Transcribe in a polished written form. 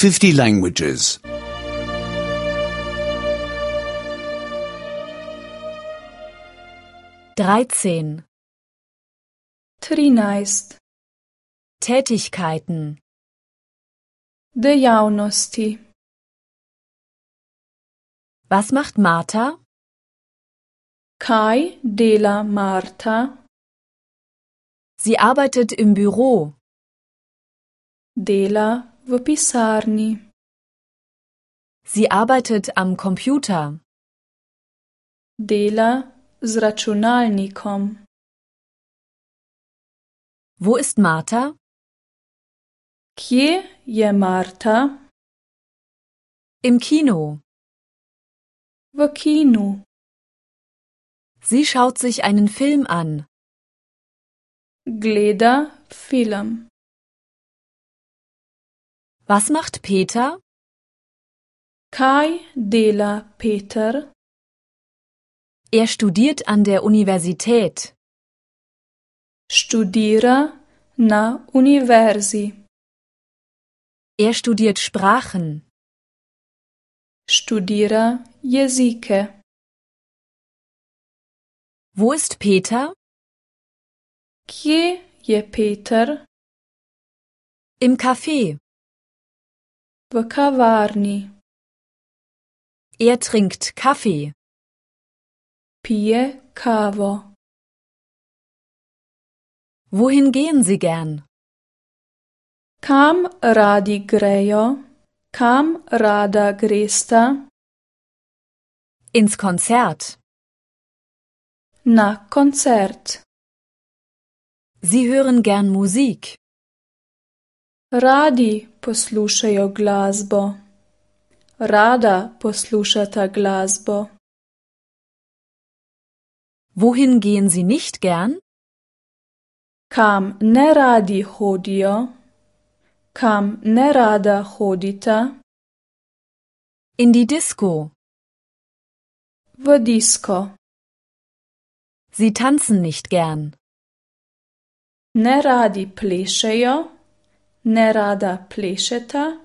50 languages. 13. 13. Tätigkeiten. Dejavnosti. Was macht Martha? Kaj dela Marta? Sie arbeitet im Büro. Dela v pisarni. Sie arbeitet am Computer. Dela z računalnikom. Wo ist Martha? Kje je Marta? Im Kino. V kinu. Sie schaut sich einen Film an. Gleda film. Was macht Peter? Kaj dela Peter? Er studiert an der Universität. Študira na univerzi. Er studiert Sprachen. Študira jezike. Wo ist Peter? Kje je Peter? Im Café. V kavarni. Er trinkt Kaffee. Pije kavo. Wohin gehen Sie gern? Kam radi grejo? Kam rada gresta? Ins Konzert. Na koncert. Sie hören gern Musik. Radi poslušajo glasbo. Rada poslušata glasbo. Wohin gehen Sie nicht gern? Kam ne radi hodijo? Kam ne rada hodita? In die Disco. V disko. Sie tanzen nicht gern. Ne radi plešejo? Ne rada plešeta?